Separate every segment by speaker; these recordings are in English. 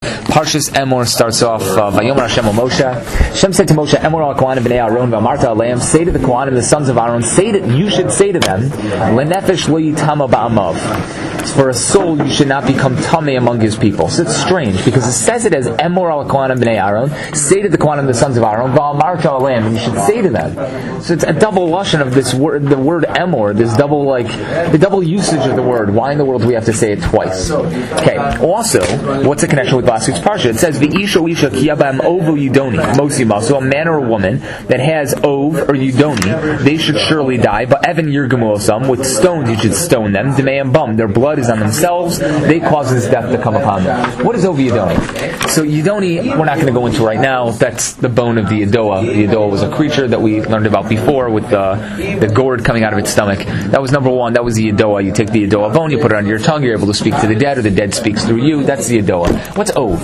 Speaker 1: Parshas Emor starts off, Vayomer Hashem al Moshe. Hashem said to Moshe, Emor al Kohanim b'nei Aaron v'amarta aleim, say to the Kohanim, the sons of Aaron, you should say to them, Lenefesh lo yitama ba'amav. For a soul, you should not become tamei among his people. So it's strange, because it says it as Emor al Kohanim b'nei Aaron, say to the Kohanim, the sons of Aaron, v'amarta aleim, and you should say to them. So it's a double lashon of this word, the word Emor, this double, the double usage of the word. Why in the world do we have to say it twice? Okay, also, what's the connection with last week's parsha? It says, V'isha isha kiyabam ovo yudoni, mosima. So a man or a woman that has ov or yudoni, they should surely die. But evan yirgamu osam, with stones you should stone them. Demayam bum, their blood is on themselves. They cause his death to come upon them. What is ov yudoni? So yudoni, we're not going to go into right now. That's the bone of the Yedoah. The Yedoah was a creature that we learned about before with the gourd coming out of its stomach. That was number one. That was the Yedoah. You take the Yedoah bone, you put it under your tongue, you're able to speak to the dead, or the dead speaks through you. That's the Yedoah. What's ov?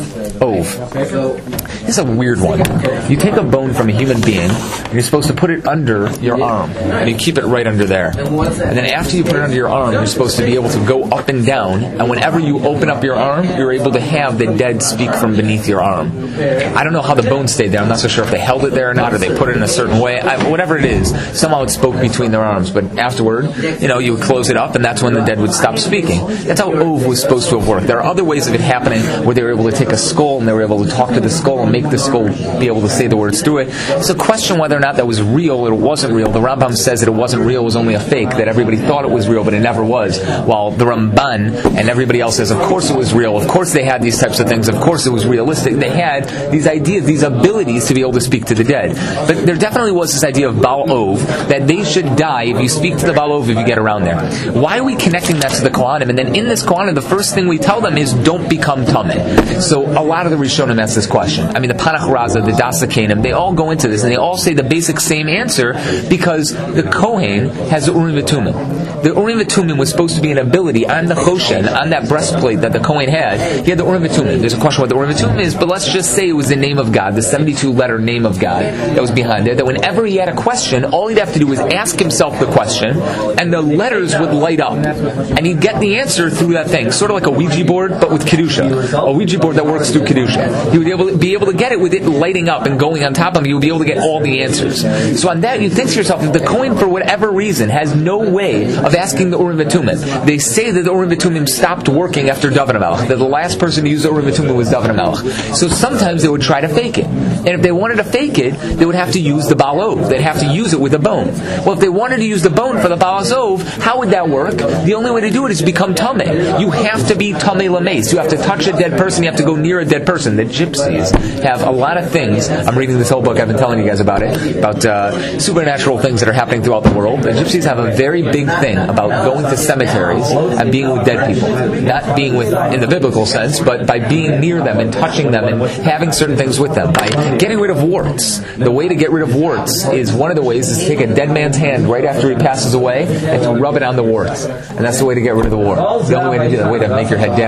Speaker 1: This is a weird one. You take a bone from a human being, and you're supposed to put it under your arm, and you keep it right under there. And then after you put it under your arm, you're supposed to be able to go up and down, and whenever you open up your arm, you're able to have the dead speak from beneath your arm. I don't know how the bone stayed there. I'm not so sure if they held it there or not, or they put it in a certain way. Whatever it is, somehow it spoke between their arms, but afterward, you would close it up, and that's when the dead would stop speaking. That's how ov was supposed to have worked. There are other ways of it happening where they were able to take a skull and they were able to talk to the skull and make the skull be able to say the words through it. It's a question whether or not that was real or it wasn't real. The Rambam says that it wasn't real, it was only a fake, that everybody thought it was real, but it never was. While the Ramban and everybody else says, of course it was real, of course they had these types of things, of course it was realistic. They had these ideas, these abilities to be able to speak to the dead. But there definitely was this idea of Baal Ov, that they should die if you speak to the Baal Ov if you get around there. Why are we connecting that to the Kohanim? And then in this Kohanim, the first thing we tell them is, don't become tamei. So a lot of the Rishonim ask this question. I mean, the Panach Raza, the Das HaKenim, they all go into this, and they all say the basic same answer, because the Kohen has the Urim V'Tumim. The Urim V'Tumim was supposed to be an ability on the Choshen, on that breastplate that the Kohen had. He had the Urim V'Tumim. There's a question what the Urim V'Tumim is, but let's just say it was the name of God, the 72-letter name of God that was behind it, that whenever he had a question, all he'd have to do was ask himself the question, and the letters would light up, and he'd get the answer through that thing, sort of like a Ouija board, but with Kedusha. A Ouija board that works through Kedusha. He would be able to get it with it lighting up and going on top of him. He would be able to get all the answers. So on that, you think to yourself, if the Kohen, for whatever reason, has no way of asking the Urim V'Tumim, they say that the Urim V'Tumim stopped working after David HaMelech, that the last person to use the Urim V'Tumim was David HaMelech. So sometimes they would try to fake it. And if they wanted to fake it, they would have to use the Baal Ov. They'd have to use it with a bone. Well, if they wanted to use the bone for the Baal Ov, how would that work? The only way to do it is to become tamei. You have to be tamei lameis. You have to touch a dead person. You have to go near a dead person. The gypsies have a lot of things. I'm reading this whole book. I've been telling you guys about it, about supernatural things that are happening throughout the world. The gypsies have a very big thing about going to cemeteries and being with dead people. Not being with in the biblical sense, but by being near them and touching them and having certain things with them. By getting rid of warts. The way to get rid of warts is one of the ways is to take a dead man's hand right after he passes away and to rub it on the warts. And that's the way to get rid of the wart. The only way to do that, the way to make your hand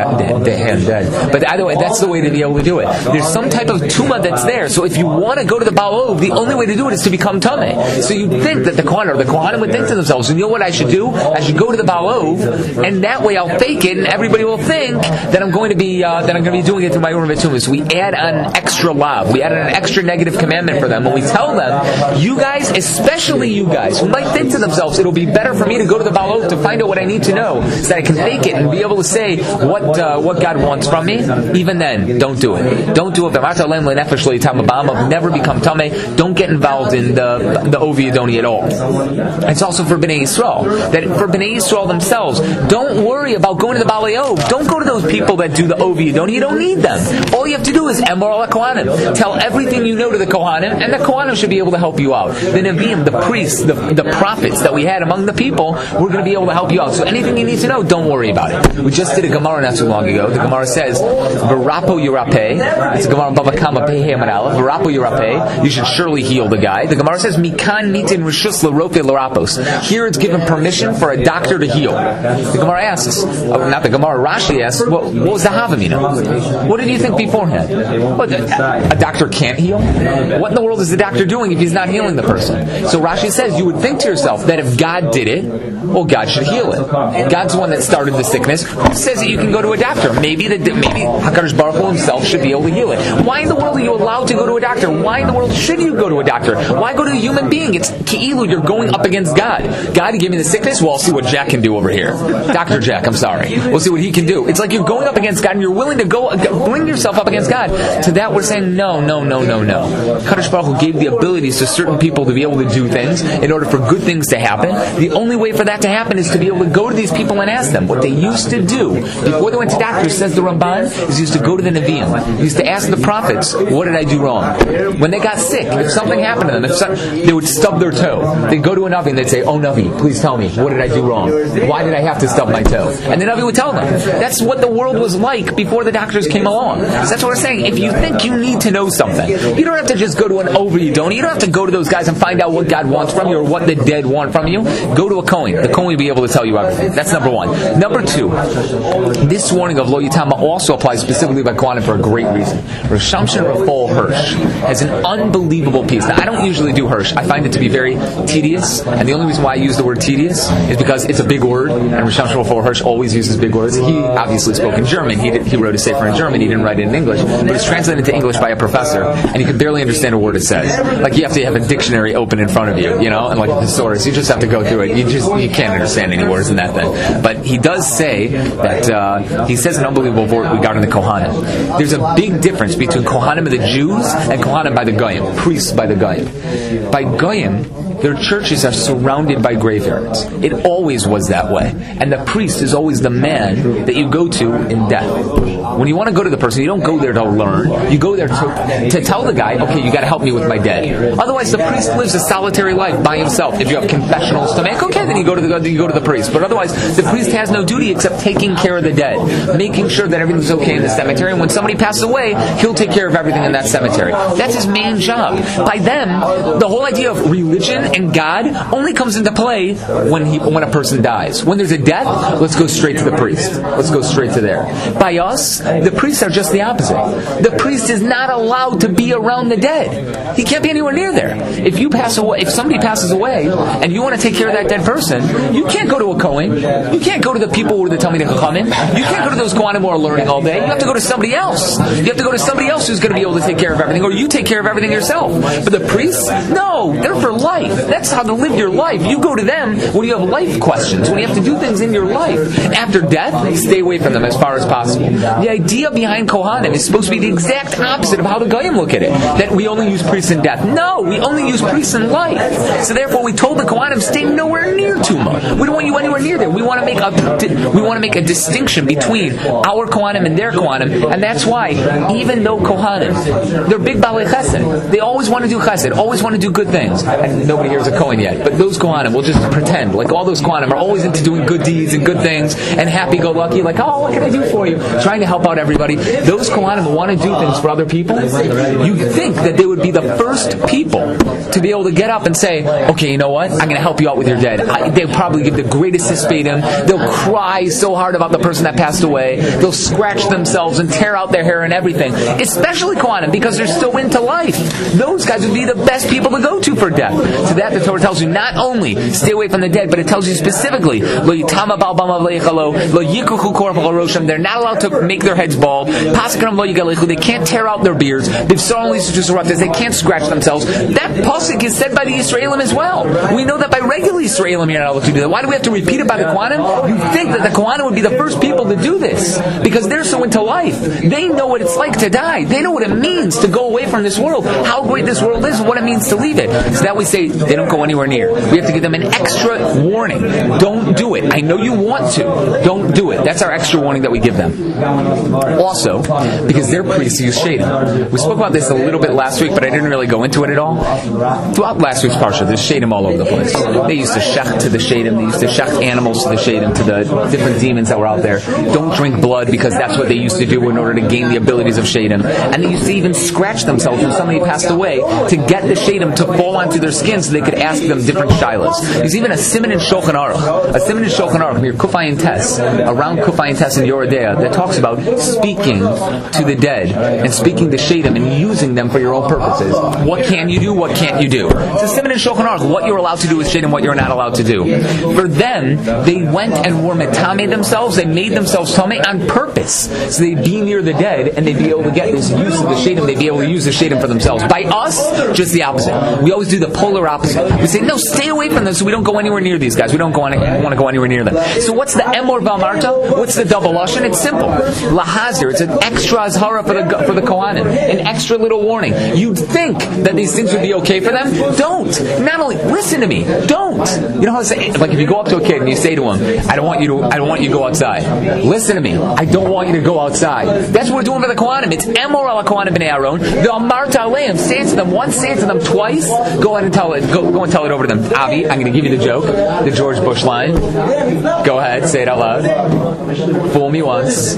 Speaker 1: dead. But either way, that's the way to be able to do it. There's some type of tumah that's there. So if you want to go to the Baal Ov, the only way to do it is to become tamei. So you'd think that the Kohanim would think to themselves, you know what I should do? I should go to the Baal Ov, and that way I'll fake it, and everybody will think that I'm going to be doing it through my Urim V'Tumim. So we add an extra lav. We add an extra negative commandment for them. When we tell them, you guys, especially you guys, who might think to themselves, it'll be better for me to go to the Baal Ov to find out what I need to know, so that I can fake it and be able to say what God wants from me. Even then, don't do it. Don't do it. Never become tamei. Don't get involved in the Ovi Yudoni at all. It's also for Bnei Yisrael. That for Bnei Yisrael themselves, don't worry about going to the Baal Ov. Don't go to those people that do the Ovi Yudoni. You don't need them. All you have to do is Emor al Kohanim. Tell everything you know to the Kohanim, and the Kohanim should be able to help you out. The Nevi'im, the priests, the prophets that we had among the people, we're going to be able to help you out. So anything you need to know, don't worry about it. We just did a Gemara not too long ago. The Gemara says, V'rapo Yirapeh. It's a Gemara Bava Kama Pehei Amar Aleph. V'rapo Yirapeh. You should surely heal the guy. The Gemara says, Mikan Nitin Rishus L'Rofe L'Rapos. Here it's given permission for a doctor to heal. The Gemara asks, not the Gemara, Rashi asks, what was the Havamina? What did you think beforehand? What, a doctor can't heal? What in the world is the doctor doing if he's not healing the person? So Rashi says, you would think to yourself that if God did it, well, God should heal it. God's the one that started the sickness. Who says that you can go to a doctor? Maybe HaKadosh Baruch Hu himself should be able to heal it. Why in the world are you allowed to go to a doctor? Why in the world should you go to a doctor? Why go to a human being? It's Ki'ilu, you're going up against God. God gave me the sickness, well, I'll see what Jack can do over here. Dr. Jack, I'm sorry. We'll see what he can do. It's like you're going up against God and you're willing to go bring yourself up against God. To that we're saying, no. HaKadosh Baruch Hu gave the abilities to certain people to be able to do things in order for good things to happen. The only way for that to happen is to be able to go to these people and ask them. What they used to do before they went to doctors, says the Ramban, is used to go to the Nevi'im. They used to ask the prophets, what did I do wrong? When they got sick, if something happened to them, they would stub their toe. They'd go to a Navi and they'd say, oh Navi, please tell me, what did I do wrong? Why did I have to stub my toe? And the Navi would tell them. That's what the world was like before the doctors came along. So that's what we're saying. If you think you need to know something, you don't have to just go to an Over-Yidoni. You don't have to go to those guys and find out what God wants from you or what the dead want from you. Go to a Kohen. The Kohen will be able to tell you everything. That's number one. Number two, this warning of Lo Yitama also applies specifically by Kohanim for a great reason. Rosh Shamshin Rafal Hirsch has an unbelievable piece. Now, I don't usually do Hirsch. I find it to be very tedious, and the only reason why I use the word tedious is because it's a big word, and Rosh Shamshin Rafal Hirsch always uses big words. He obviously spoke in German. He wrote a sefer in German. He didn't write it in English, but it's translated into English by a professor, and you can barely understand a word it says. Like, you have to have a dictionary open in front of you, and like a thesaurus. You just have to go through it. You can't understand any words in that thing. But he does say that, he says an unbelievable word regarding the Kohanim. There's a big difference between Kohanim of the Jews and Kohanim by the Goyim, priests by the Goyim. By Goyim, their churches are surrounded by graveyards. It always was that way. And the priest is always the man that you go to in death. When you want to go to the person, you don't go there to learn. You go there to tell the guy, okay, you got to help me with my dead. Otherwise, the priest lives a solitary life by himself. If you have confessionals to make, okay, then you go to the priest. But otherwise, the priest has no duty except taking care of the dead, making sure that everything's okay in the cemetery. And when somebody passes away, he'll take care of everything in that cemetery. That's his main job. By them, the whole idea of religion and God only comes into play when a person dies. When there's a death, let's go straight to the priest. Let's go straight to there. By us, the priests are just the opposite. The priest is not allowed to be around the dead. He can't be anywhere near there. If somebody passes away and you want to take care of that dead person, you can't go to a Kohen. You can't go to the people who are the Talmidei Chachamim. You can't go to those Kohanim who are learning all day. You have to go to somebody else. You have to go to somebody else who's going to be able to take care of everything, or you take care of everything yourself. But the priests, no, they're for life. That's how to live your life. You go to them when you have life questions, when you have to do things in your life. After death, stay away from them as far as possible. The idea behind Kohanim is supposed to be the exact opposite of how the Goyim look at it. That we only use priests in death. No, we only use priests in life. So therefore, we told the Kohanim, stay nowhere near Tumah. We don't want you anywhere near there. We want to make a distinction between our Kohanim and their Kohanim, and that's why, even though Kohanim, they're big Balei Chesed, they always want to do Chesed, always want to do good things. And nobody here is a Kohen yet, but those Kohanim will just pretend, like all those Kohanim are always into doing good deeds and good things, and happy-go-lucky, like, oh, what can I do for you? Trying to help out everybody. Those Kohanim who want to do things for other people, you think that they would be the first people to be able to get up and say, okay, you know what? I'm going to help you out with your dead. They'll probably give the greatest hispadim. They'll cry so hard about the person that passed away. They'll scratch themselves and tear out their hair and everything. Especially Kohanim, because they're so into life. Those guys would be the best people to go to for death. To that, the Torah tells you not only stay away from the dead, but it tells you specifically, Lo yitama bal bama v'leichalo, lo yikuchu korach rosham. They're not allowed to make their heads bald. Paskram lo yigalechu. They can't tear out their beards. They've only they can't scratch themselves. That pasuk is said by the Yisraelim as well. We know that by regular Yisraelim you're not allowed to do that. Why do we have to repeat it by the Kohanim? You think that the Kohanim would be the first people to do this because they're so into life. They know what it's like to die. They know what it means to go away from this world. How great this world is, what it means to leave it. So that we say they don't go anywhere near. We have to give them an extra warning. Don't do it. I know you want to. Don't do it. That's our extra warning that we give them. Also, because their priests use shadim. We spoke about this a little bit last week, but I didn't really go into it at all. Throughout last week's parsha, there's shadim all over the place. They used to shech to the shadim. They used to shech animals to the shadim, to the different demons that were out there. Don't drink blood because that's what they used to do in order to gain the abilities of shadim. And they used to even scratch themselves when somebody passed away to get the shadim to fall onto their skin so they could ask them different shilas. There's even a siman in Shulchan Aruch, near Kufayin Tes, around Kufayin Tes in Yoredea, that talks about speaking to the dead and speaking to Shadim and using them for your own purposes. What can you do? What can't you do? It's a siman in Shulchan Aruch, what you're allowed to do with Shadim, what you're not allowed to do. For them, they went and were metame themselves. They made themselves tameh on purpose, so they'd be near the dead and they'd be able to get this use of the Shadim. They'd be able to use the Shadim for themselves. By us, just the opposite. We always do the polar opposite. We say, no, stay away from them, so we don't go anywhere near these guys. We don't want to go anywhere near them. So what's the emor v'amarta? What's the double lashon? It's simple. Lahazir. It's an extra azhara for the Kohanim. An extra little warning. You'd think that these things would be okay for them. Don't. Not only listen to me. Don't. You know how to say, like if you go up to a kid and you say to him, I don't want you to go outside. Listen to me. I don't want you to go outside. That's what we're doing for the Kohanim. It's emor al Kohanim b'nei Aaron. The amarta aleim. Say it to them once. Say it to them twice. Go ahead and tell it. Go and tell it over to them. Avi, I'm going to give you the joke, the George Bush line. Go ahead, say it out loud. Fool me once.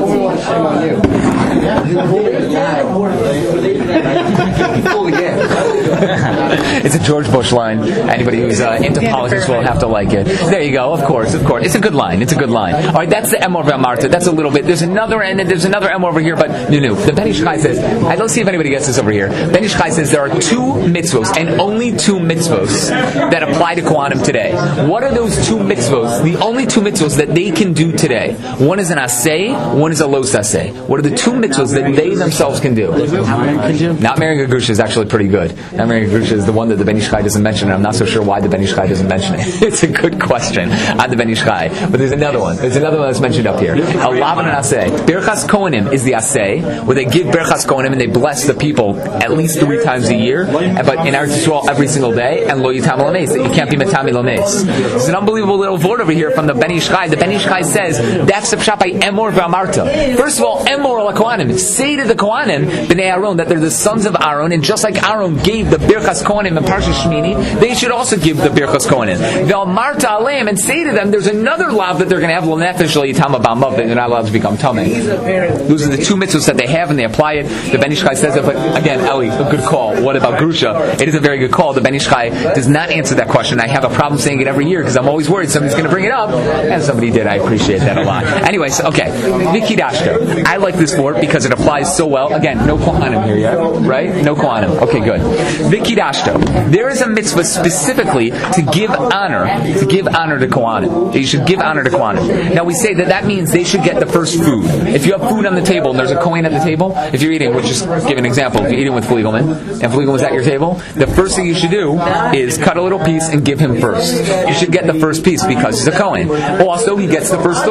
Speaker 1: It's a George Bush line. Anybody who's into politics will have to like it. There you go. Of course. It's a good line. All right, that's the emor v'amarta. That's a little bit. There's another emor over here, but no. The Ben Ish Chai says, let's see if anybody gets this over here. Ben Ish Chai says there are two mitzvos, and only two mitzvos that apply to Kohanim today. What are those two mitzvos? The only two mitzvos that they can do today. One is an aseh, one is a los aseh. What are the two mitzvos that they themselves can do? Not marrying a grusha is actually pretty good. Not marrying a grusha is the one that the Ben Ish Chai doesn't mention, and I'm not so sure why the Ben Ish Chai doesn't mention it. It's a good question on the Ben Ish Chai. But there's another one. That's mentioned up here. Alavan and aseh. Birchas Kohanim is the aseh, where they give Birchas Kohanim and they bless the people at least 3 times a year, but in Eretz Yisrael every single day, and lo yitam lameis, that you can't be metami lameis. There's an unbelievable little word over here from the Ben Ish Chai. The Ben Ish Chai says, that's the pshat by emor v'amarta. First of all, emor al Kohanim. Say to the Kohanim, b'nei Aaron, that they're the sons of Aaron, and just like Aaron gave the Birchas Kohanim in Parsha Shmini, they should also give the Birchas Kohanim. V'amarta aleim, and say to them, there's another lav that they're going to have, l'nefesh lo yitam ba'amav, that they're not allowed to become tameh. Those are the two mitzvahs that they have, and they apply it. The Ben Ish Chai says it, but again, Eli, a good call. What about grusha? It is a very good call. The Ben Ish Chai does not answer that question. I have a problem saying it every year because I'm always worried somebody's going to bring it up, and somebody did. I appreciate that a lot. Anyway, so, okay, Vikidashta. I like this word because it applies so well. Again, no Kohanim here yet, right? No Kohanim. Okay, good. Vikidashta. There is a mitzvah specifically to give honor to Kohanim. You should give honor to Kohanim. Now we say that means they should get the first food. If you have food on the table and there's a Kohen at the table, if you're eating, we'll just give an example. If you're eating with Fliegelman, and Fliegelman's at your table, the first thing you should do is cut a little piece and give him first. You should get the first piece because he's a Kohen. Also, he gets the first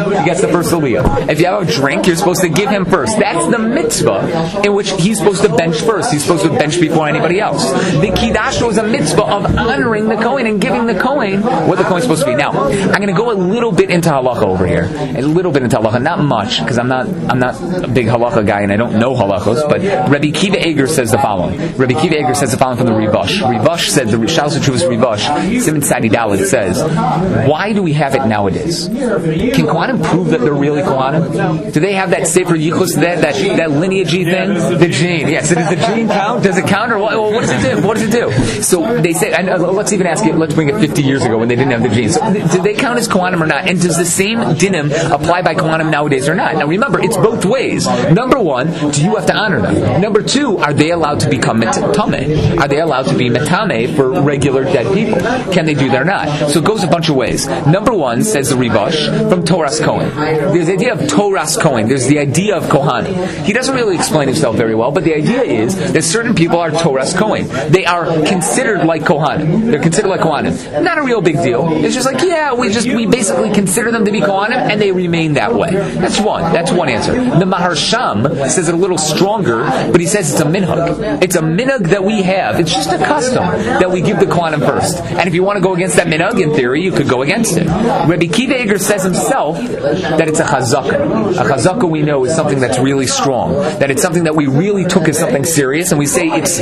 Speaker 1: aliyah. If you have a drink, you're supposed to give him first. That's the mitzvah in which he's supposed to bench first. He's supposed to bench before anybody else. The Kiddush is a mitzvah of honoring the Kohen and giving the Kohen what the Kohen's supposed to be. Now, I'm going to go a little bit into halacha over here. A little bit into halacha. Not much, because I'm not a big halacha guy and I don't know halachos, but Rabbi Kiva Eger says the following. Rabbi Kiva Eger says the following from the Rivash. Rivash said, the Shalos HaTshuvos Rivash, Siman Tzadi Dalet says, why do we have it nowadays? Can Kohanim prove that they're really Kohanim? Do they have that Sefer Yichus, that lineagey thing? The gene. Yes, does the gene count? Does it count? Or what does it do? What does it do? So they say, and let's even ask it, let's bring it 50 years ago when they didn't have the gene. So do they count as Kohanim or not? And does the same dinim apply by Kohanim nowadays or not? Now remember, it's both ways. Number one, do you have to honor them? Number two, are they allowed to become metame? Are they allowed to be metame for regular dead people? Can they do that or not? So it goes a bunch of ways. Number one, says the Rivash, from Toras Kohen. There's the idea of Toras Kohen. There's the idea of Kohanim. He doesn't really explain himself very well, but the idea is that certain people are Toras Kohen. They are considered like Kohanim. They're considered like Kohanim. Not a real big deal. It's just like, yeah, we basically consider them to be Kohanim, and they remain that way. That's one answer. The Maharsham says it a little stronger, but he says it's a minhag. It's a minhag that we have. It's just a custom that we give the Kohanim first. And if you want to go against that minhag, in theory, you could go against it. Rabbi Kiva Eger says himself that it's a chazakah. A chazakah, we know, is something that's really strong. That it's something that we really took as something serious, and we say it's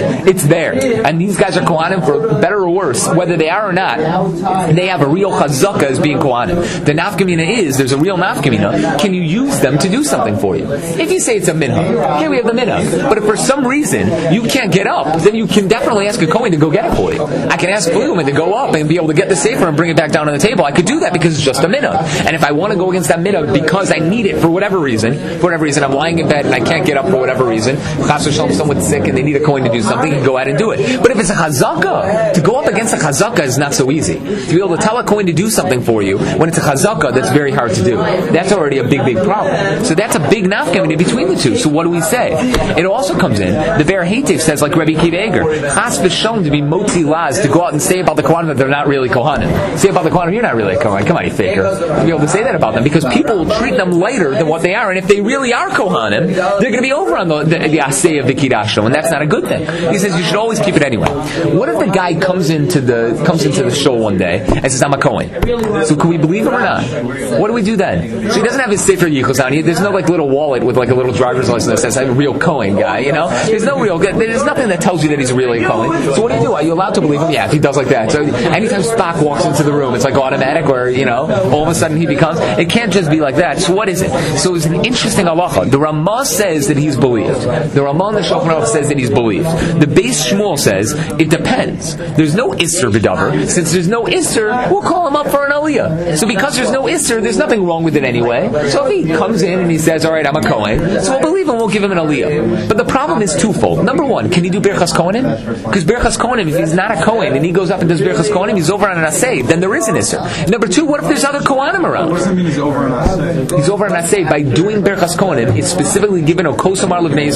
Speaker 1: there. And these guys are Kohanim for better or worse, whether they are or not, they have a real chazaka as being Kohanim. The nafkamina is, there's a real nafkamina. Can you use them to do something for you? If you say it's a minhag, here we have the minhag. But if for some reason you can't get up, then you can definitely ask a Kohen to go get it for you. I can ask Fluman to go up and be able to get the sefer and bring it back down on the table. I could do that because it's just a minhag. And if I want to go against that minhag because I need it for whatever reason, I'm lying in bed and I can't get up for whatever reason, Chas v'shalom, someone's sick and they need a Kohen to do something, you can go out and do it. But if it's a chazaka, to go up against a chazaka is not so easy. To be able to tell a Kohen to do something for you, when it's a chazaka, that's very hard to do. That's already a big problem. So that's a big nafkamina between the two. So what do we say? It also comes in, the Be'er Heitev says, like Rabbi Akiva Eger, Chas v'shalom to be motzi laz, to go out and say about the Kohanim that they're not really Kohanim. Say about the Kohanim, you're not really a Kohen. Come on, you faker. To be able to say that about them, because people will treat them lighter than what they are, and if they really are Kohanim, they're going to be over on the asay of the Kiddush, and that's not a good thing. He says you should always keep it anyway. What if the guy comes into the show one day and says, I'm a Kohen? So can we believe him or not? What do we do then? So he doesn't have his Sefer Yichus on. There's no like little wallet with like a little driver's license that says I'm a real Kohen guy, you know? There's nothing that tells you that he's really a Kohen. So what do? Are you allowed to believe him? Yeah, if he does like that. So anytime Spock walks into the room, it's like automatic where, all of a sudden he becomes, it can't just be like that. So what is it? So it's an interesting halacha. The Ramah says that he's believed. The Ramah in the Shulchan Aruch says that he's believed. The Beis Shmuel says it depends. There's no Isser b'davar. Since there's no Isser, we'll call him up for an aliyah. So because there's no Isser, there's nothing wrong with it anyway. So if he comes in and he says, all right, I'm a Kohen, so we'll believe him, we'll give him an aliyah. But the problem is twofold. Number one, can he do Birchas Kohanim? Because Birchas Kohanim, if he's not a Kohen and he goes up and does Birchas Kohanim, he's over on an asay, then there is an Isser. Number two, what if there's other Kohanim around?
Speaker 2: What does it mean he's over on asay?
Speaker 1: He's over on asay by doing Birchas Kohanim. It's specifically given a Kosamar Livnei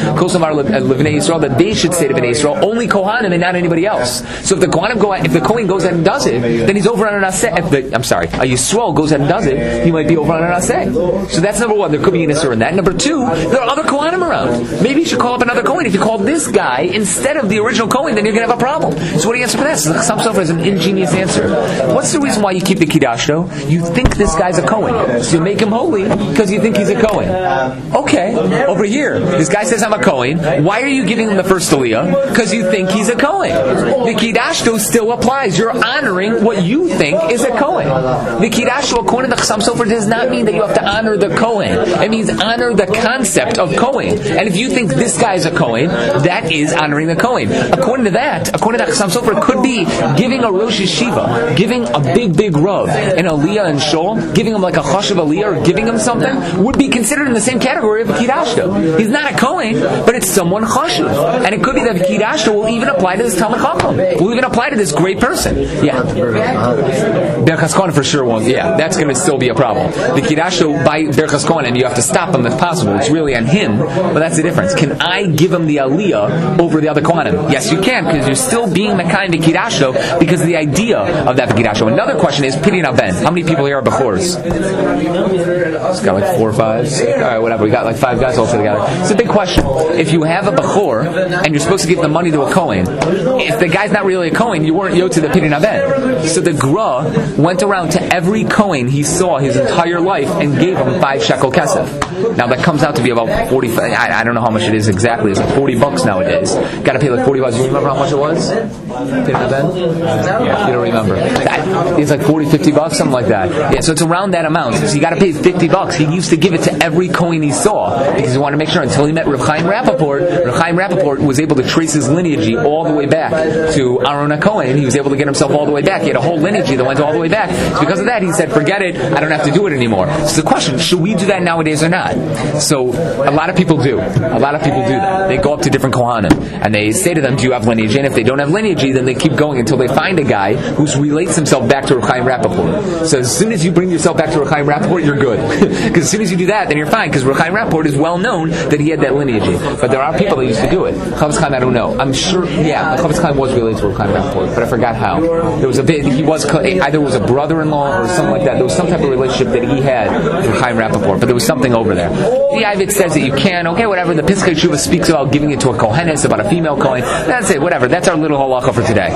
Speaker 1: Yisrael, that they should say to Bnei Yisrael, only Kohanim and not anybody else. So if the Kohen goes ahead and does it, then he's over on an asay. A Yisrael goes ahead and does it, he might be over on an asay. So that's number one. There could be an Isser in that. Number two, there are other Kohanim around. Maybe you should call up another Kohen. If you call this guy instead of the original Kohen, then you're going to have a problem. So what do you answer for that? Some stuff is an ingenious answer. What's the reason why you keep the Kiddush though? You think this guy's a Kohen. So you make him holy because you think he's a Kohen. Okay, over here, this guy says I'm a Kohen. Why are you giving him the first aliyah? Because you think he's a Kohen. The Kiddush still applies. You're honoring what you think is a Kohen. The Kiddush, according to the Chassam Sofer, does not mean that you have to honor the Kohen. It means honor the concept of Kohen. And if you think this guy is a Kohen, that is honoring the Kohen. According to the Chassam Sofer, it could be giving a Rosh Yeshiva, giving a big Rav, an aliyah and shul, giving him like a chashav aliyah, or giving him something, would be considered in the same category of a Kiddush. He's not a Kohen, but it's someone chashuv. And it could be that Kiddush will even apply to this Talmid Chacham. Will even apply to this great person. Yeah. Berchas Kohanim for sure won't. Yeah, that's going to still be a problem. The Kiddush by Berchas Kohanim, you have to stop him if possible. It's really on him, but that's the difference. Can I give him the aliyah over the other Kohanim? Yes, you can, because you're still being Mekayim the Kiddush because of the idea of that Kiddush. Another question is Pidyon Ben. How many people here are Bechors? It's got like 4 or 5. All right, whatever. We got like 5 guys all together. It's a big question. If you have a Bechor and you're supposed to give the money to a Kohen, if the guy's not really a Kohen, you weren't yod to the Pidyon Ben. So the Gra went around to every Kohen he saw his entire life and gave him 5 shekel kesef. Now that comes out to be about 45. I don't know how much it is exactly. It's like $40 nowadays. Got to pay like $40. Do you remember how much it was? Pidyon Ben? Yeah, you don't remember. It's like $40-$50, something like that. Yeah, so it's around that amount. So you got to pay $50. He used to give it to every Kohen he saw because he wanted to make sure. Until he met Reb Chaim Rappaport, Reb Chaim Rappaport was able to trace his lineage all the way back to Aaron HaKohen. He was able to get himself all the way back. He had a whole lineage that went all the way back. So because of that, he said, "Forget it. I don't have to do it anymore." So the question: should we do that nowadays or not? So a lot of people do. A lot of people do that. They go up to different Kohanim and they say to them, "Do you have lineage?" And if they don't have lineage, then they keep going until they find a guy who relates himself back to Reb Chaim Rappaport. So as soon as you bring yourself back to Reb Chaim Rappaport, you're good. Because as soon as you do that, then you're fine. Because Reb Chaim Rappaport is well known that he had that lineage. But there are people that used to do it. Chavetz Chaim, I don't know. I'm sure, yeah, Chavetz Chaim was related to Reb Chaim Rappaport, but I forgot how. There was he was either was a brother-in-law or something like that. There was some type of relationship that he had with Chaim Rappaport, but there was something over there. The Ivit says that you can, okay, whatever. The Piskei Teshuva speaks about giving it to a Kohenes, about a female Kohen. That's it, whatever. That's our little halacha for today.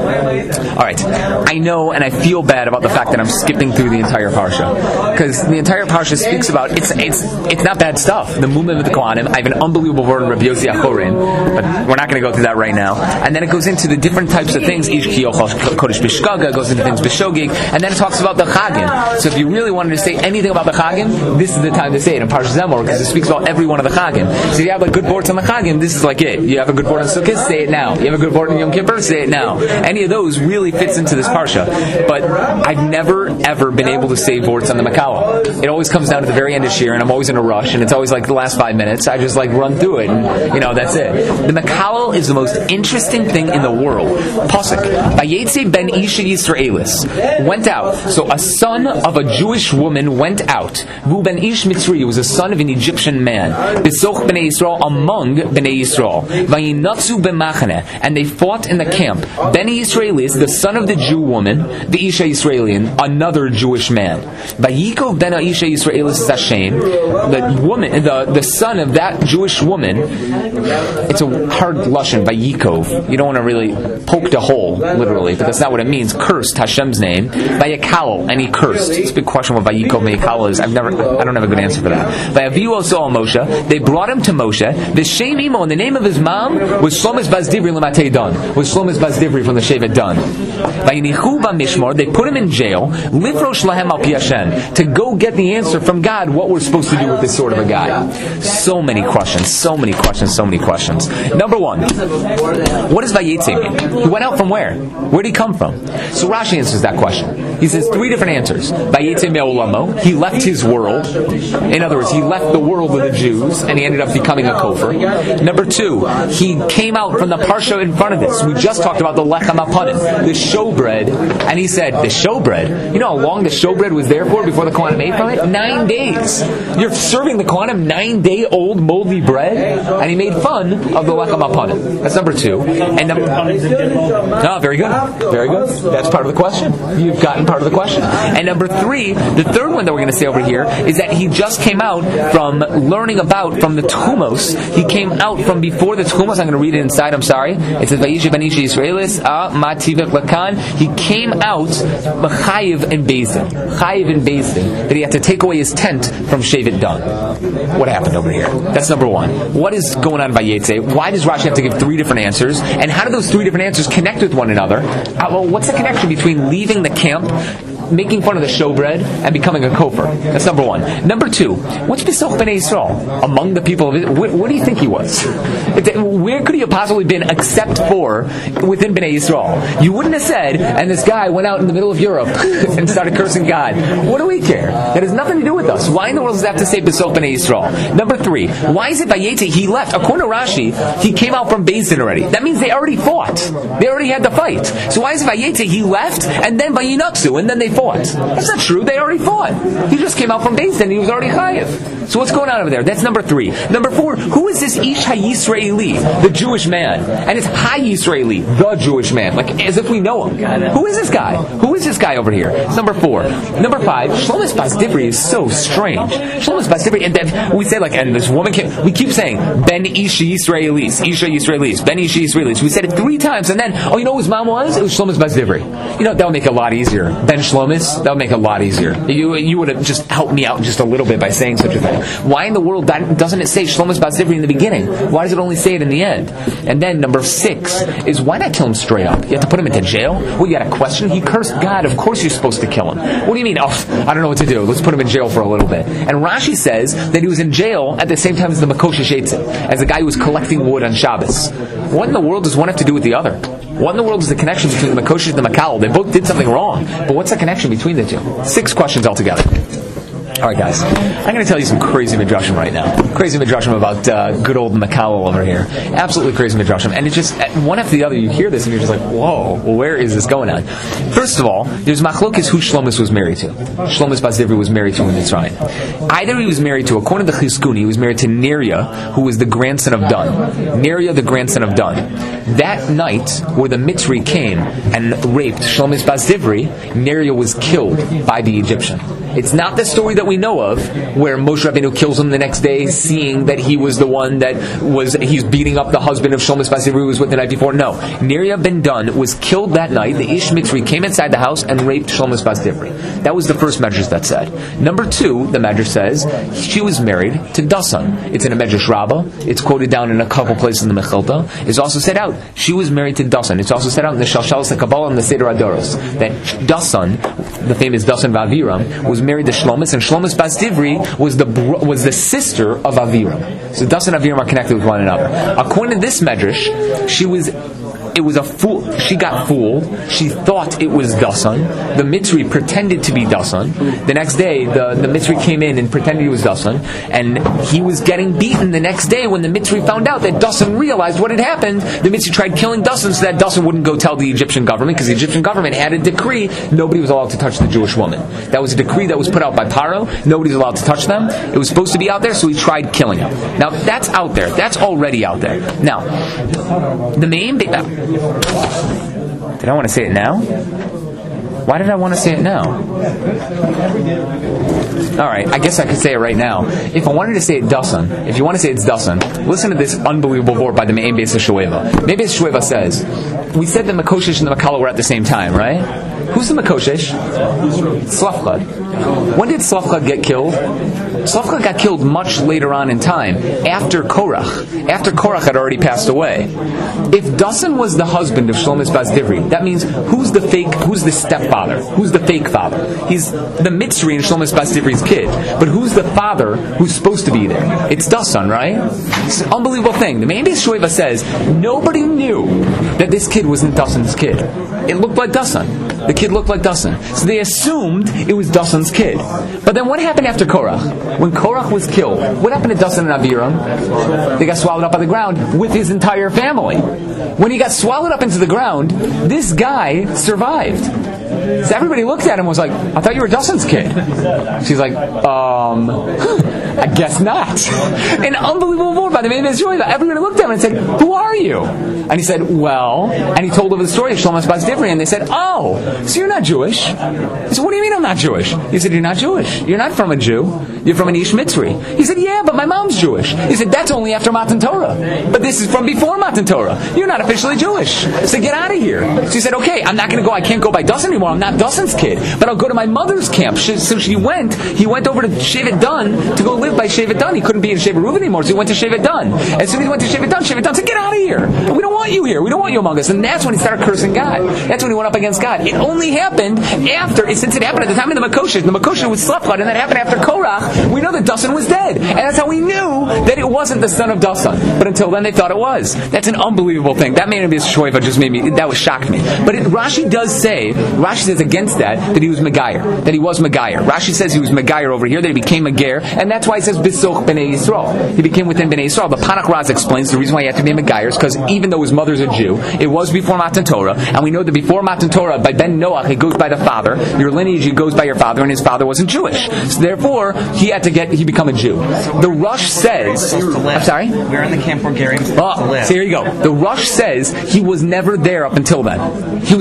Speaker 1: All right. I know, and I feel bad about the fact that I'm skipping through the entire parsha, because the entire parsha speaks about it's not bad stuff. The movement of the Kohanim. I have an unbelievable word in Rabbi Yossi Achorin, but we're not not going to go through that right now. And then it goes into the different types of things. Ish ki yochal kodesh b'shkaga, goes into things b'shogig, and then it talks about the chagim. So if you really wanted to say anything about the chagim, this is the time to say it in Parshas Zemor, because it speaks about every one of the chagim. So if you have like good boards on the chagim, this is like it. You have a good board on Sukkot, say it now. You have a good board on Yom Kippur, say it now. Any of those really fits into this parsha. But I've never ever been able to say boards on the Makala. It always comes down to the very end of Shir, and I'm always in a rush, and it's always like the last 5 minutes. I just like run through it, and that's it. The Makala is the most interesting thing in the world. Pasuk, Vayetze ben Isha Yisraelis went out. So a son of a Jewish woman went out. Vu ben Ish Mitzri was a son of an Egyptian man. B'soch b'nei Yisrael, among b'nei Yisrael. Vayinatzu b'machane, and they fought in the camp. Beni Yisraelis, the son of the Jew woman, the Isha Yisraelian, another Jewish man. Vayikov ben Isha Yisraelis Hashem, the woman, the son of that Jewish woman. It's a hard lashon, Vayikov. You don't want to really poke the hole, literally, but that's not what it means. Cursed Hashem's name. Vayakal, and he cursed. It's a big question what Vayikov Vayakal is. I don't have a good answer for that. Vayaviu also Moshe. They brought him to Moshe. The Shem Imo, and the name of his mom was Shlomis Bas Divri L'matei Dan. Was Shlomis Bas Divri from the Shevet Dan. Vayinichu v'mishmor. They put him in jail. Livrosh lahem al pi Hashem, to go get the answer from God what we're supposed to do with this sort of a guy. So many questions. Number one, what does Vayetze mean? He went out from where? Where did he come from? So Rashi answers that question. He says 3 different answers. Vayetze me'olamo, he left his world. In other words, he left the world of the Jews and he ended up becoming a kofar. Number 2, he came out from the parsha in front of this. We just talked about the lechem hapanim, the showbread, and he said, the showbread? You know how long the showbread was there for before the Kohanim ate from it? 9 days. You're serving the Kohanim 9-day-old moldy bread? And he made fun of the lechem hapanim. That's number 2. And very good. That's part of the question. You've gotten part of the question. And number 3, the third one that we're going to say over here is that he just came out from learning about from the Tchumos. He came out from before the Tchumos. I'm going to read it inside. I'm sorry. It says Vayisha ben Isha Yisraelis Mativek Lakan. He came out Chayiv and Bezdin. That he had to take away his tent from Shevet Dan. What happened over here? That's number 1. What is going on by Vayetze? Why does Rashi have to give 3 different answers? And how do those 3 different answers connect with one another? What's the connection between leaving the camp, making fun of the showbread, and becoming a kofar? That's number 1. Number 2, what's B'soch b'nei Yisrael? Among the people of Israel, what do you think he was? Where could he have possibly been except for within B'nei Yisrael? You wouldn't have said, and this guy went out in the middle of Europe and started cursing God. What do we care? That has nothing to do with us. Why in the world does it have to say B'soch b'nei Yisrael? Number 3, why is it Vayetze he left? According to Rashi, he came out from Bezdin already. That means they already fought. They already had the fight. So why is it Vayetze he left and then Vayinatzu and then they fought? That's not true. They already fought. He just came out from Bezdin and he was already chayiv. So what's going on over there? That's number 3. Number 4, who is this Ish HaYisraeli, the Jewish man? And it's HaYisraeli, the Jewish man, like as if we know him. Who is this guy? Who is this guy over here? It's number 4. Number 5, Shlomis Bas Divri is so strange. Shlomis Bas Divri, and then we say like, and this woman came, we keep saying Ben Isha Yisraelis, Ben Isha Yisraelis. We said it 3 times, and then, you know who his mom was? It was Shlomis Bas Divri. That would make it a lot easier. Ben Shlomis, that would make it a lot easier. You would have just helped me out just a little bit by saying such a thing. Why in the world doesn't it say Shlomis Bas Divri in the beginning? Why does it only say it in the end? And then number 6 is, why not kill him straight up? You have to put him into jail? Well, you got a question? He cursed God. Of course you're supposed to kill him. What do you mean? I don't know what to do. Let's put him in jail for a little bit. And Rashi says that he was in jail at the same time as the Makosha Shetzim, as the guy who was collecting wood on Shabbos. What in the world does one have to do with the other? What in the world is the connection between the Makosha and the Makal? They both did something wrong. But what's the connection between the 2? 6 questions altogether. Alright guys, I'm going to tell you some crazy midrashim right now. Crazy midrashim about good old Makal over here. Absolutely crazy midrashim. And it's just, one after the other, you hear this and you're just like, whoa, well, where is this going on? First of all, there's machlokes who Shlomis was married to. Shlomis Bas Divri was married to in Mitzrayim. Either he was married to, according to Chizkuni, he was married to Neriah, who was the grandson of Dan. Neriah, the grandson of Dan. that night where the Mitzri came and raped Shlomis Bas Divri, Neriah was killed by the Egyptian. It's not the story that we know of, where Moshe Rabbeinu kills him the next day, seeing that he was the one he's beating up the husband of Shlomis Bas Divri who was with the night before. No. Neriah ben Dun was killed that night. The Ish Mitzri came inside the house and raped Shlomis Bas Divri. That was the first medrash that said. Number 2, the medrash says, she was married to Dasan. It's in a medrash Rabbah. It's quoted down in a couple places in the Mechilta. It's also said out, she was married to Dasan. It's also said out in the Shalshalas HaKabbalah and the Seder Adoros, that Dasan, the famous Dasan Vaviram, was married to Shlomis, and Shlomis Bas Divri was the sister of Aviram. So Dasan and Aviram are connected with one another. According to this medrash, it was a fool. She got fooled. She thought it was Dasan. The Mitzri pretended to be Dasan. The next day, the Mitzri came in and pretended he was Dasan, and he was getting beaten the next day when the Mitzri found out that Dasan realized what had happened. The Mitzri tried killing Dasan so that Dasan wouldn't go tell the Egyptian government, because the Egyptian government had a decree nobody was allowed to touch the Jewish woman. That was a decree that was put out by Paro. Nobody's allowed to touch them. It was supposed to be out there, so he tried killing him. Now, that's out there. That's already out there. Now, the main big... Did I want to say it now? Why did I want to say it now? Alright, I guess I could say it right now. If I wanted to say it Dasan, if you want to say it's Dasan, listen to this unbelievable word by the Me'en Beis HaShoeva. Me'en Beis HaShoeva says, we said the Makoshesh and the Makala were at the same time, right? Who's the Makoshesh? Tzlafchad. When did Tzlafchad get killed? Tzlafchad got killed much later on in time, after Korach. After Korach had already passed away. If Dasan was the husband of Shlomis Bas Divri, that means who's the stepfather? Who's the fake father? He's the Mitzri and Shlomis Bas Divri's kid. But who's the father who's supposed to be there? It's Dasan, right? It's an unbelievable thing. The Me'en Beis HaShoeva says, nobody knew that this kid wasn't Dasan's kid. It looked like Dasan. The kid looked like Dasan. So they assumed it was Dasan's kid. But then what happened after Korach? When Korach was killed, what happened to Dasan and Abiram? They got swallowed up by the ground with his entire family. When he got swallowed up into the ground, this guy survived. So everybody looked at him and was like, I thought you were Dasan's kid. She's like, I guess not. An unbelievable word by the Me'en Beis HaShoeva. Everybody looked at him and said, who are you? And he said, well, and he told over the story of Shlomis Bas Divri, and they said, oh, so you're not Jewish? He said, what do you mean I'm not Jewish? He said, you're not Jewish. You're not from a Jew. You're from an Ish Mitzri. He said, yeah, but my mom's Jewish. He said, that's only after Matan Torah. But this is from before Matan Torah. You're not officially Jewish. So get out of here. So he said, okay, I'm not going to go. I can't go by Dasan anymore. I'm not Dasan's kid. But I'll go to my mother's camp. So he went over to Shevet Dan to go live by Shevet Dan. He couldn't be in Shevet Reuven anymore, so he went to Shevet Dan. As soon as he went to Shevet Dan said, get out of here. We don't want you here. We don't want you among us. And that's when he started cursing God. That's when he went up against God. It only happened since it happened at the time of the Makoshesh. The Makoshesh was Tzlafchad, and that happened after Korach. We know that Dasan was dead. And that's how we knew that it wasn't the son of Dasan. But until then, they thought it was. That's an unbelievable thing. That Me'en Beis HaShoeva just shocked me. But Rashi says against that he was Megayer. That he was Megayer. Rashi says he was Megayer over here, that he became Megayer, and that's why he says Bisoch B'nai Yisrael. He became within B'nai Yisrael. But Panach Raz explains the reason why he had to be a Megayer is because even though his mother's a Jew, it was before Matan Torah, and we know that before Matan Torah, by Ben Noach, it goes by the father. Your lineage goes by your father, and his father wasn't Jewish. So therefore, he become a Jew. The Rush says... I'm sorry?
Speaker 2: We're in the camp where Gary's supposed to live.
Speaker 1: So here you go. The Rush says he was never there up until then. He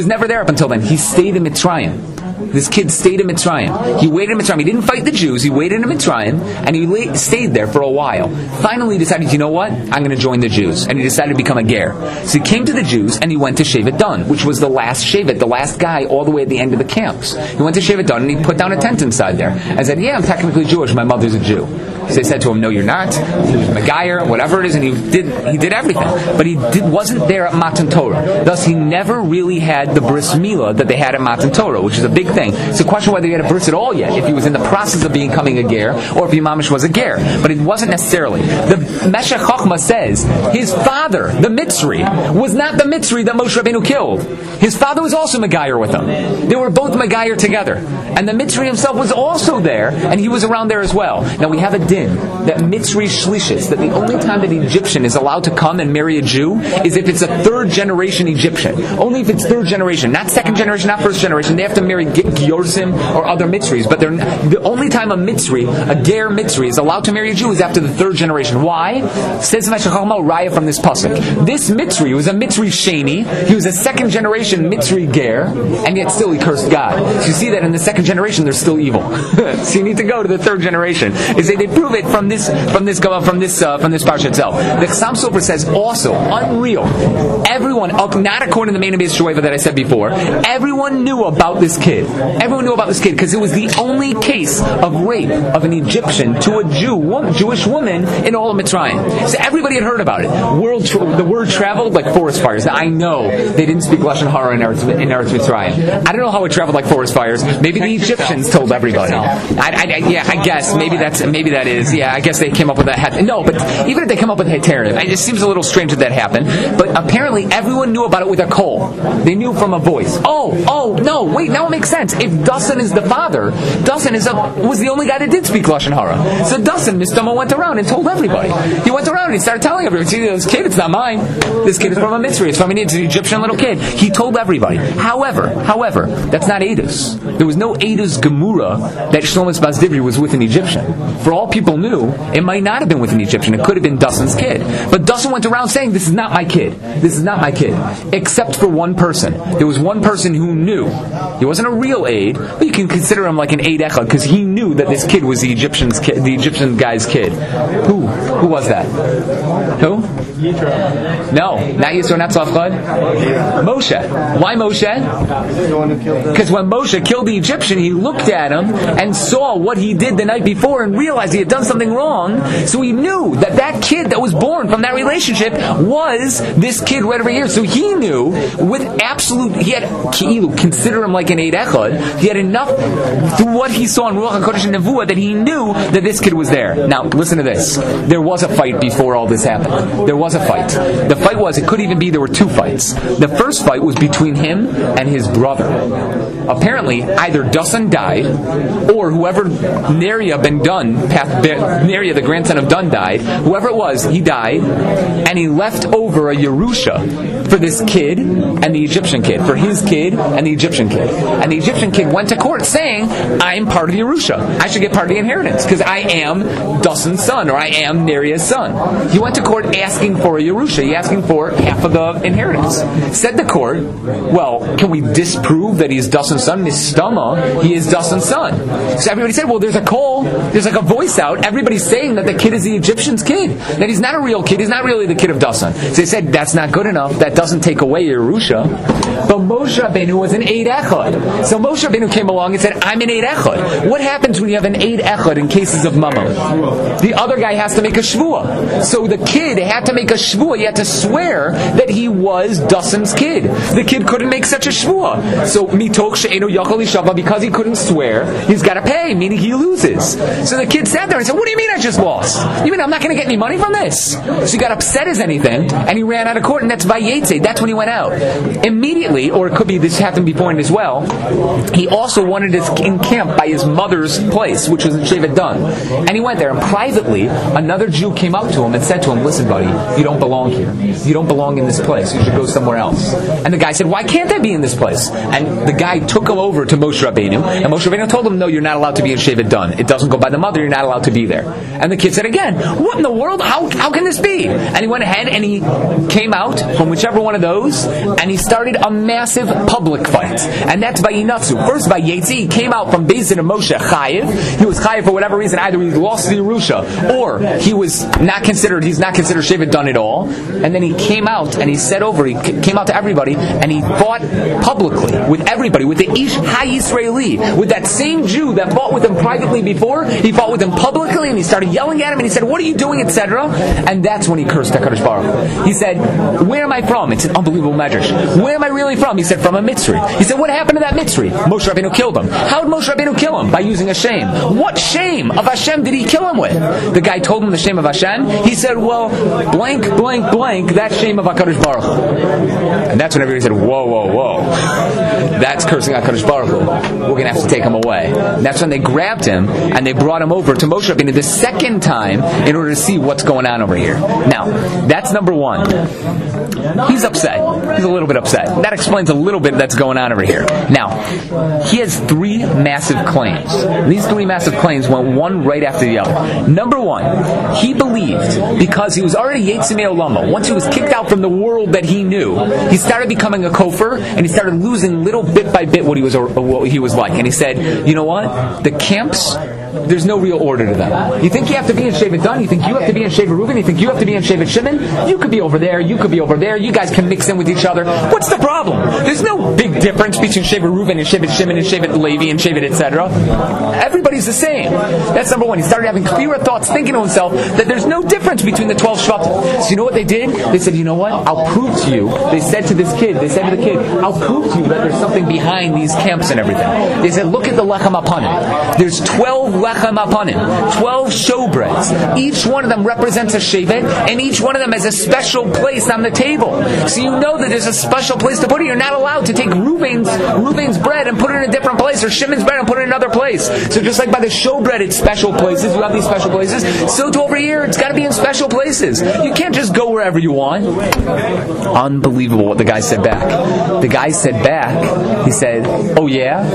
Speaker 1: stayed in Mitzrayim. This kid stayed in Mitzrayim. He waited in Mitzrayim. He didn't fight the Jews. He waited in Mitzrayim, and he stayed there for a while. Finally, he decided, you know what? I'm going to join the Jews. And he decided to become a ger. So he came to the Jews, and he went to Shevet Dan, which was the last Shevet, the last guy all the way at the end of the camps. He went to Shevet Dan, and he put down a tent inside there, and said, yeah, I'm technically Jewish. My mother's a Jew. So they said to him, no, you're not. He was Megayer, whatever it is, and he did everything. But he wasn't there at Matan Torah. Thus, he never really had the bris milah that they had at Matan Torah, which is a big thing. It's a question whether he had a bris at all yet, if he was in the process of becoming a ger, or if he mamish was a ger. But it wasn't necessarily. The Meshech Chochmah says his father, the Mitzri, was not the Mitzri that Moshe Rabbeinu killed. His father was also Megayer with him. They were both Megayer together. And the Mitzri himself was also there, and he was around there as well. Now we have a din that Mitzri Shlishis, that the only time that an Egyptian is allowed to come and marry a Jew is if it's a third generation Egyptian. Only if it's third generation, not second generation, not first generation. They have to marry Giorsim or other Mitzris. But the only time a Mitzri, a Ger Mitzri, is allowed to marry a Jew is after the third generation. Why? Says Meshachachmo Raya from this pasuk. This Mitzri was a Mitzri Sheni. He was a second generation Mitzri Ger, and yet still he cursed God. So you see that in the second generation they're still evil. So you need to go to the third generation. They prove it from this parsha itself. The Chassam Sofer says also unreal. Everyone, not according to the main of Yisroel that I said before, everyone knew about this kid. Everyone knew about this kid because it was the only case of rape of an Egyptian to a Jewish woman in all of Mitzrayim. So everybody had heard about it. The word traveled like forest fires. Now, I know they didn't speak Lashon Hara in Eretz Mitzrayim. I don't know how it traveled like forest fires. Maybe the Egyptians told everybody. I guess maybe that is. Yeah, I guess they came up with that. No, but even if they come up with heterim, it just seems a little strange that that happened. But apparently, everyone knew about it with a call. They knew from a voice. Oh, no, wait, now it makes sense. If Dasan is the father, Dasan was the only guy that did speak Lashon Hara. So Dasan, Mistama, went around and told everybody. He went around and he started telling everyone, see, this kid, it's not mine. This kid is from a Mitzri. It's an Egyptian little kid. He told everybody. However, that's not Eidos. There was no Eidos Gemura that Shlomo Bas Divri was with an Egyptian. For all people knew, it might not have been with an Egyptian. It could have been Dasan's kid. But Dasan went around saying, this is not my kid. This is not my kid. Except for one person. There was one person who knew. He wasn't a real aid, but you can consider him like an aid echad because he knew that this kid was the Egyptian guy's kid. Who was that? Who? No, not Yisro, not Tzafchad. Moshe. Why Moshe? Because when Moshe killed the Egyptian, he looked at him and saw what he did the night before and realized he had done something wrong. So he knew that kid that was born from that relationship was this kid right over here. So he knew with absolute, he had consider him like an Eid Echad. He had enough through what he saw in Ruach HaKodesh and Nevuah that he knew that this kid was there. Now, listen to this. There was a fight before all this happened. There was a fight. The fight was, it could even be there were two fights. The first fight was between him and his brother. Apparently, either Dasan died, or whoever Neriah Neriah, the grandson of Dun, died. Whoever it was, he died, and he left over a Yerusha for this kid and the Egyptian kid, for his kid and the Egyptian kid. And the Egyptian kid went to court saying, I'm part of the Yerusha. I should get part of the inheritance because I am Dasan's son, or I am Neriah's son. He went to court asking for a Yerusha. He asking for half of the inheritance. Said the court, well, can we disprove that he's Dasan's son? Mistama, he is Dasan's son. So everybody said, well, there's a call, there's like a voice out. Everybody's saying that the kid is the Egyptian's kid, that he's not a real kid, he's not really the kid of Dasan. So they said, that's not good enough. That doesn't take away Yerusha. But Moshe Rabbeinu was an Eid Echad. So Moshe Rabbeinu came along and said, I'm an Eid Echad. What happens when you have an Eid Echad in cases of Mammon? The other guy has to make a Shvuah. So the kid had to make a Shvuah. He had to swear that he was Dasan's kid. The kid couldn't make such a Shvuah. So Mitok She'enu Yachal Yishava, because he couldn't swear, he's got to pay, meaning he loses. So the kid sat there and said, what do you mean I just lost? You mean I'm not going to get any money from this? So he got upset as anything, and he ran out of court, and that's Vayetze. That's when he went out. Immediately, or it could be this happened before as well, he also wanted to encamp by his mother's place, which was in Shevet Dun. And he went there, and privately, another Jew came up to him and said to him, listen, buddy, you don't belong here. You don't belong in this place. You should go somewhere else. And the guy said, why can't I be in this place? And the guy took him over to Moshe Rabbeinu, and Moshe Rabbeinu told him, no, you're not allowed to be in Shevet Dun. It doesn't go by the mother, you're not allowed to be there. And the kid said again, what in the world? How can this be? And he went ahead and he came out from whichever one of those, and he started a massive public fight. And that's by Yinatsu. First by Yetzi, he came out from Beis Din of Moshe Chayiv. He was Chayiv for whatever reason, either he lost the Yerusha, or he's not considered Shevet Dun at all. And then he came out and he said he came out to everybody, and he fought publicly with everybody, with the Ish HaYisraeli, with that same Jew that fought with him privately before. He fought with him publicly, and he started yelling at him, and he said, what are you doing, etc. And that's when he cursed HaKadosh Baruch Hu. He said, where am I from? It's an unbelievable medrash. Where am I really from? He said, from a Mitzri. He said, what happened to that Mitzri? Moshe Rabbeinu killed him. How did Moshe Rabbeinu kill him? By using a shame. What shame of Hashem did he kill him with? The guy told him the shame of Hashem. He said, well, blank, blank, blank, that shame of HaKadosh Baruch Hu. And that's when everybody said, whoa. That's cursing HaKadosh Baruch Hu. We're going to have to take him away. And that's when they grabbed him and they brought him over to Moshe Moshe Rabbeinu the second time in order to see what's going on over here. Now, that's number one. He's upset. He's a little bit upset. That explains a little bit that's going on over here. Now, he has three massive claims. These three massive claims went one right after the other. Number one, he believed, because he was already Yetzim Olamo, once he was kicked out from the world that he knew, he started becoming a kofar, and he started losing little bit by bit what he was like. And he said, you know what? The camps, there's no real order to them. You think you have to be in Shevet Dan? You think you have to be in Shevet Reuven? You think you have to be in Shevet Shimon? You could be over there. You could be over there. You guys can mix in with each other. What's the problem? There's no big difference between Shevet Reuven and Shevet Shimon and Shevet Levi and Shevet etc. Everybody's the same. That's number one. He started having clearer thoughts, thinking to himself that there's no difference between the 12 Shvatim. So you know what they did? They said, you know what? I'll prove to you. They said to this kid, I'll prove to you that there's something behind these camps and everything. They said, look at the Lechem Apanim. There's 12 Lechem Apanim, 12 showbreads. Each one of them represents a shevet, and each one of them has a special place on the table. So you know that there's a special place to put it. You're not allowed to take Reuven's bread and put it in a different place, or Shimon's bread and put it in another place. So just like by the showbread, it's special places. You have these special places. So to over here, it's got to be in special places. You can't just go wherever you want. Unbelievable what the guy said back. The guy said back, he said, oh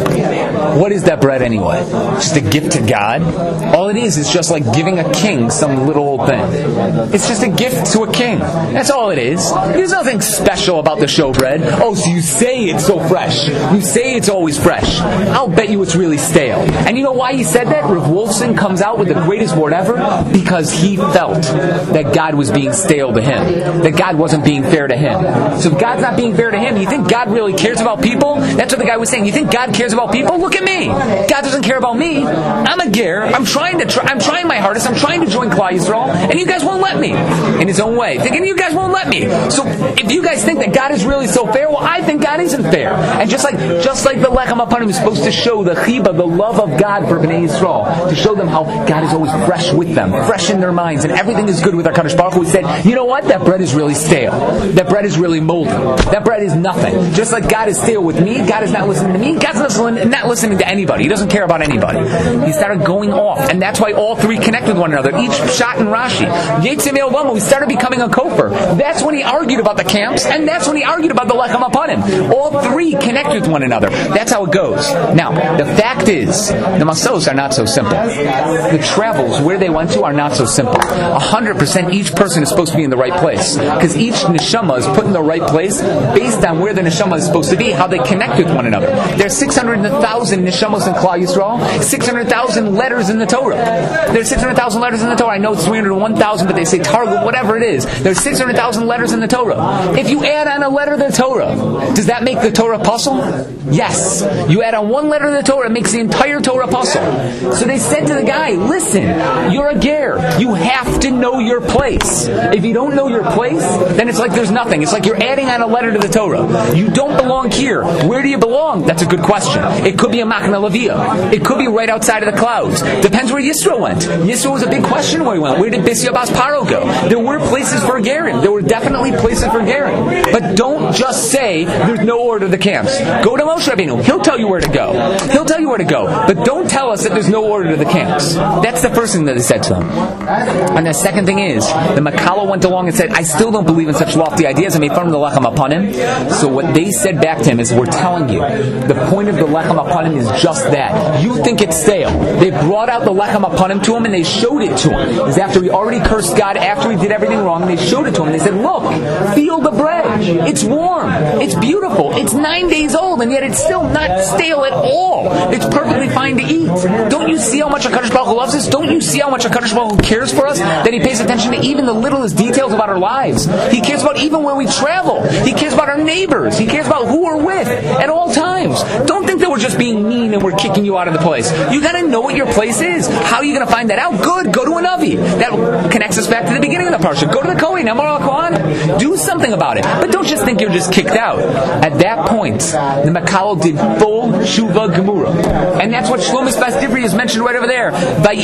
Speaker 1: yeah? What is that bread anyway? Just a gift to God? All it is just like giving a king some little old thing. It's just a gift to a king. That's all it is. There's nothing special about the showbread. Oh, so you say it's so fresh. You say it's always fresh. I'll bet you it's really stale. And you know why he said that? Rav Wolfson comes out with the greatest word ever, because he felt that God was being stale to him. That God wasn't being fair to him. So if God's not being fair to him, you think God really cares about people? That's what the guy was saying. You think God cares about people? Look at me. God doesn't care about me. I'm a ger. I'm trying my hardest. I'm trying to join Klal Yisrael, and you guys won't let me. In his own way, thinking you guys won't let me. So if you guys think that God is really so fair, well, I think God isn't fair. And just like the Lechem Apanim is supposed to show the chiba, the love of God for Bnei Yisrael, to show them how God is always fresh with them, fresh in their minds, and everything is good with our Kadosh Baruch Hu. We said, you know what? That bread is really stale. That bread is really moldy. That bread is nothing. Just like God is stale with me, God is not listening to me. God's not listening to anybody. He doesn't care about anybody. He started going off, and that's why all three connect with one another. Each Pshat and Rashi. Yetzim Olamo, he started becoming a kofar. That's when he argued about the camps, and that's when he argued about the Lechem Apanim. All three connect with one another. That's how it goes. Now, the fact is, the Masos are not so simple. The travels, where they went to, are not so simple. 100% each person is supposed to be in the right place. Because each neshama is put in the right place based on where the neshama is supposed to be, how they connect with one another. There's 600,000 neshamos in Klal Yisrael, 600,000 letters in the Torah. There's 600,000 letters in the Torah. I know it's 301,000, but they say Targum, whatever it is. There's 600,000 letters in the Torah. If you add on a letter to the Torah, does that make the Torah puzzle? Yes. You add on one letter to the Torah, it makes the entire Torah puzzle. So they said to the guy, listen, you're a ger. You have to know your place. If you don't know your place, then it's like there's nothing. It's like you're adding on a letter to the Torah. You don't belong here. Where do you belong? That's a good question. It could be a Machna Leviah. It could be right outside of the clouds. Depends where Yisro went. Yisro was a big question where he went. Where did Bisya Bas Paro go? There were places for Gerim. There were definitely places for Gerim. But don't just say there's no order to the camps. Go to Moshe Rabbeinu. He'll tell you where to go. He'll tell you where to go. But don't tell us that there's no order to the camps. That's the first thing that they said to him. And the second thing is, the Makalo went along and said, I still don't believe in such lofty ideas, and made fun of the Lechem Apanim. So what they said back to him is, we're telling you, the point of the Lechem Apanim is just that. You think it's stale. They brought out the Lechem Apanim to him, and they showed it to him. It was after he already cursed God, after he did everything wrong, and they showed it to him, and they said, look, feel the bread. It's warm. It's beautiful. It's 9 days old, and yet it's still not stale at all. It's perfectly fine to eat. Don't you see how much HaKadosh Baruch Hu loves us? Don't you see how much HaKadosh Baruch Hu cares for us? That He pays attention to even the littlest details about our lives. He cares about even where we travel. He cares about our neighbors. He cares about who we're with at all times. Don't think that we're just being mean and we're kicking you out of the place. You got to know what your place is. How are you going to find that out? Good. Go to a Navi. That connects us back to the beginning of the parsha. Go to the Kohen. Amar al-Kohen. Do something about it. But don't just think you're just kicked out. At that point, the Makalo did full Shuva Gemura. And that's what Shlomo Sfas Divri is mentioned right over there.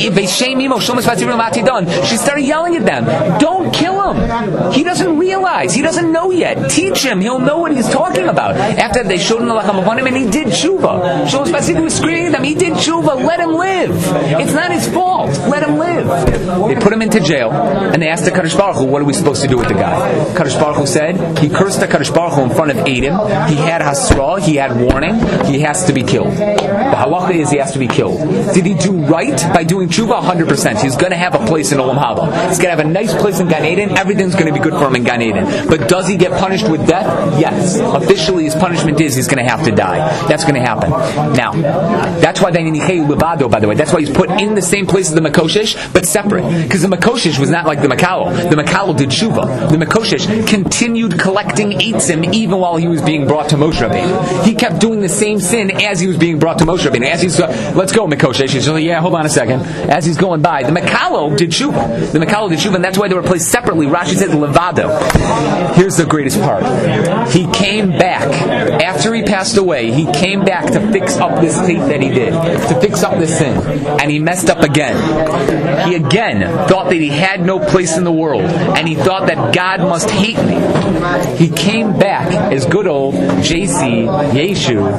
Speaker 1: She started yelling at them. Don't kill him. He doesn't realize. He doesn't know yet. Teach him. He'll know what he's talking about. After they showed him the Lechem Apanim, and he did Shuva. Shlomo Sfas Divri was screaming at them. He did Shuva. Let him live. live. It's not his fault. Let him live. They put him into jail, and they asked the Kadosh Baruch Hu, what are we supposed to do with the guy? Kadosh Baruch Hu said, he cursed the Kadosh Baruch Hu in front of Edom. He had hasra, he had warning, he has to be killed. The halacha is he has to be killed. Did he do right by doing tshuva? 100%. He's going to have a place in Olam Haba. He's going to have a nice place in Gan Eden. Everything's going to be good for him in Gan Eden. But does he get punished with death? Yes. Officially, his punishment is he's going to have to die. That's going to happen. Now, that's why by the way, that's why he's put in the same place as the Makoshesh, but separate. Because the Makoshesh was not like the Makalo. The Makalo did tshuva. The Makoshesh continued collecting eitzim even while he was being brought to Moshe Rabbeinu. He kept doing the same sin as he was being brought to Moshe Rabbeinu. As he's, let's go, Makoshesh. He's like, yeah, hold on a second. As he's going by, the Makalo did tshuva. The Makalo did tshuva, and that's why they were placed separately. Rashi says levado. Here's the greatest part. He came back after he passed away. He came back to fix up this tape that he did, to fix up this sin, and he messed up again. He again thought that he had no place in the world, and he thought that God must hate me. He came back as good old J.C. Yeshu,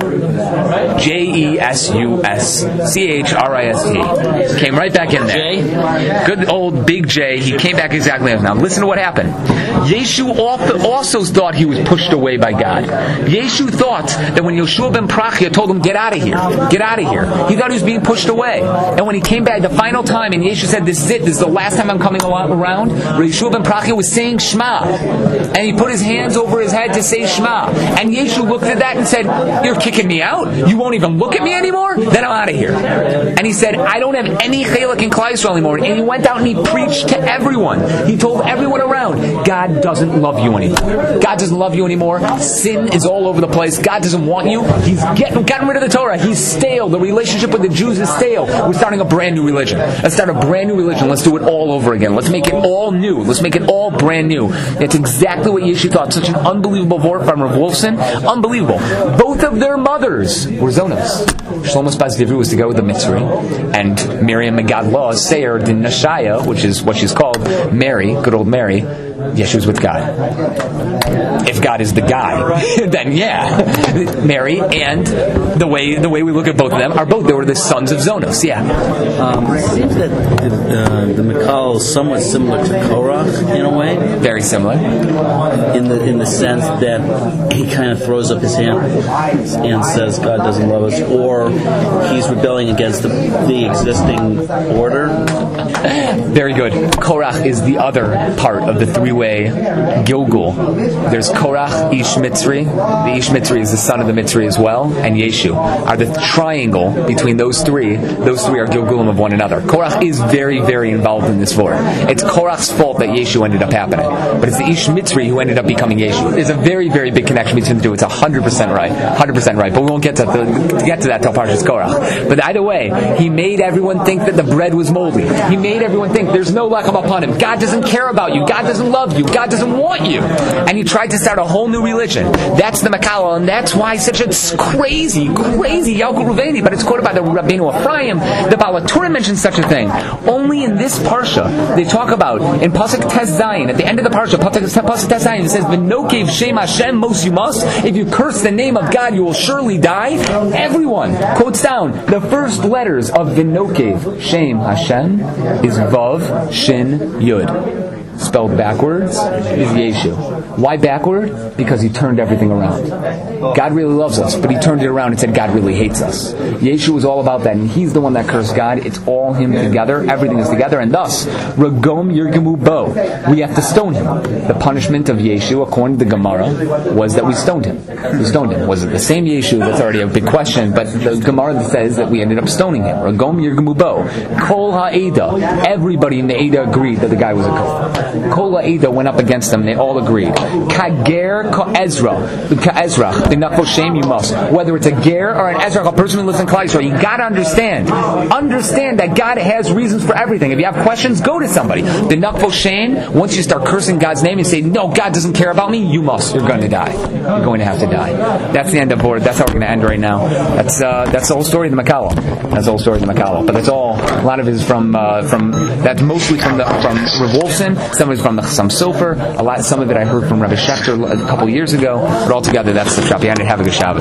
Speaker 1: Jesuschrist. Came right back in there. Good old Big J. He came back exactly as now. Listen to what happened. Yeshu also thought he was pushed away by God. Yeshu thought that when Yoshua ben Prachia told him, get out of here, get out of here, he thought he was being pushed away. And when he came back the final time, and Yeshu said, this is it, this is the last time I'm coming around, Yoshua ben Prachia was saying Shema. And he put his hands over his head to say Shema. And Yeshu looked at that and said, you're kicking me out? You won't even look at me anymore? Then I'm out of here. And he said, I don't have any chelek in Klal Yisrael anymore. And he went out and he preached to everyone. He told everyone around, God doesn't love you anymore. God doesn't love you anymore. Sin is all over the place. God doesn't want you. He's gotten rid of the Torah. He's stale. The relationship with the Jews is stale. We're starting a brand new religion. Let's start a brand new religion. Let's do it all over again. Let's make it all new. Let's make it all brand new. It's exactly what Yeshu thought. Such an unbelievable word from Rav Wolfson. Unbelievable. Both of their mothers were Zonos. Shlomo Bas Divri was to go with the Mitzri, and Miriam Megadlah Seir Din Nashaya, which is what she's called, Mary, good old Mary, Yeshu was with God. If God is the guy, then yeah, Mary and the way we look at both of them they were the sons of Zonos. Yeah.
Speaker 3: It seems that the Mikal is somewhat similar to Korach in a way.
Speaker 1: Very similar.
Speaker 3: In the sense that he kind of throws up his hand and says God doesn't love us, or he's rebelling against the existing order.
Speaker 1: Very good. Korach is the other part of the three-way Gilgul. There's Korach, Ish Mitzri. The Ish Mitzri is the son of the Mitzri as well, and Yeshu are the triangle between those three. Those three are Gilgulim of one another. Korach is very, very involved in this war. It's Korach's fault that Yeshu ended up happening, but it's the Ish Mitzri who ended up becoming Yeshu. There's a very, very big connection between the two. It's 100% right. 100% right. But we won't get to that till Parshas Korach. But either way, he made everyone think that the bread was moldy. He made everyone think there's no lechem upon him. God doesn't care about you. God doesn't love you. God doesn't want you. And he tried to start a whole new religion. That's the Makala, and that's why such a crazy Yalkut Ruveni, but it's quoted by the Rabbeinu Ephraim. The Baal HaTorah mentions such a thing. Only in this Parsha, they talk about, in Pasuk Tes Zayin, at the end of the Parsha, Pasuk Tes Zayin, it says, V'nokev Shem Hashem mos you must. If you curse the name of God, you will surely die. Everyone quotes down the first letters of V'nokev Shem Hashem is Vav Shin Yud. Spelled backwards is Yeshu. Why backward? Because he turned everything around. God really loves us, but he turned it around and said God really hates us. Yeshu was all about that, and he's the one that cursed God. It's all him together. Everything is together, and thus, Ragom Yirgemu Bo. We have to stone him. The punishment of Yeshu, according to the Gemara, was that we stoned him. We stoned him. Was it the same Yeshu? That's already a big question, but the Gemara says that we ended up stoning him. Ragom Yirgemu Bo. Kol Ha'eda. Everybody in the Eda agreed that the guy was a kol. Kol Ha'eda went up against them. They all agreed. Kager Ka'ezra. Ka'ezra. The Nakvo Shem you must. Whether it's a ger or an Ezra, a person who lives in Klal Yisrael, you got to understand. Understand that God has reasons for everything. If you have questions, go to somebody. The Nakvo Shem, once you start cursing God's name and say, no, God doesn't care about me, you must. You're going to die. You're going to have to die. That's the end of board. That's how we're going to end right now. That's the whole story of the Makala. That's the whole story of the Makala. But that's all. A lot of it is from that's mostly from Rav Wolfson. Some of it from the Chassam Sofer. Some of it I heard from Rabbi Schechter a couple years ago. But altogether, that's the Shab. Have a good Shabbos.